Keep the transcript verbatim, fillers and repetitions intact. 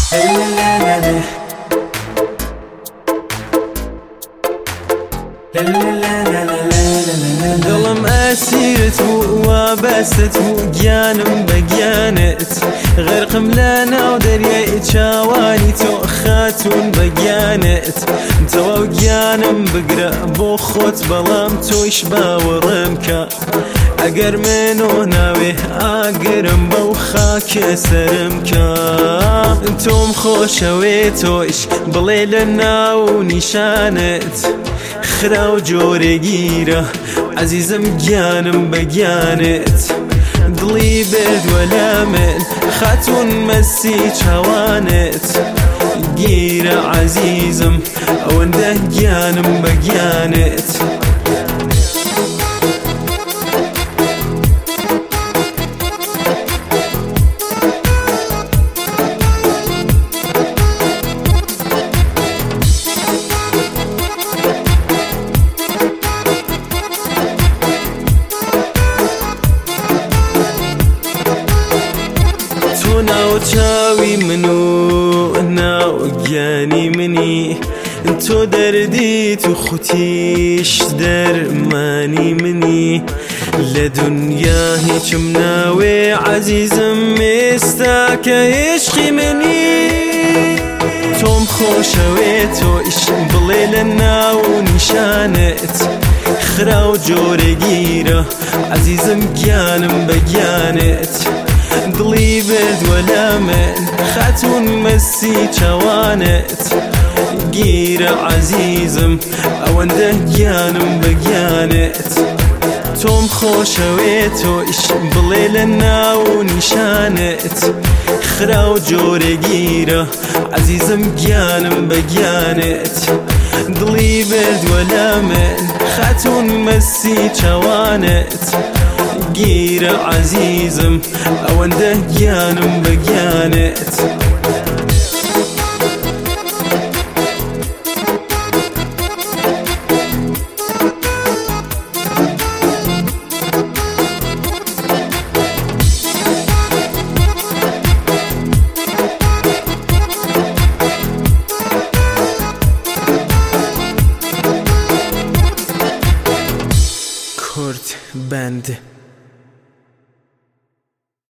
دڵم ئەسیرت بوو وا بەستت بوو گیانم بە گیانت غەرقم لە ناو دەریای چاوانی تۆ خاتون بە گیانت تەواو گیانم بگرە بۆ خۆت بەڵام تۆیش باوەڕێم کە ئەگەر منۆ ناوێ ئاگرم بەو خاکێ سەرم کە تۆم خۆشەوێ تۆیش بڵێ لە ناو نیشانت خرا و جۆرەگیرە عەزیزم گیانم بە گیانت دڵی بردووە لە من خاتون مەسی چاوانت گیرە عەزیزم ئەوەندە گیانم بە گیانت ناو چاوی منو ناو گیانی منی تۆ دەردیت و خوتیش دەرمانی منی لە دونیا هیچم ناوێ عەزیزم ئێستا کە عشقی منی تۆم خۆشەوێ تۆیش بڵێ لە ناو نیشانت خرا و جۆرەگیرە عەزیزم گیانم بە گیانت دڵی بردووە لە من خاتون مەسی چاوانت گیرە عەزیزم ئەوەندە گیانم بە گیانت تۆم خۆشەوێ تۆیش بڵێ لە ناو نیشانت خرا و جۆرەگیرە عەزیزم گیانم بە گیانت دڵی بردووە لە من خاتون مەسی چاوانت گیرە عەزیزم ئەوەندە گیانم بە گیانت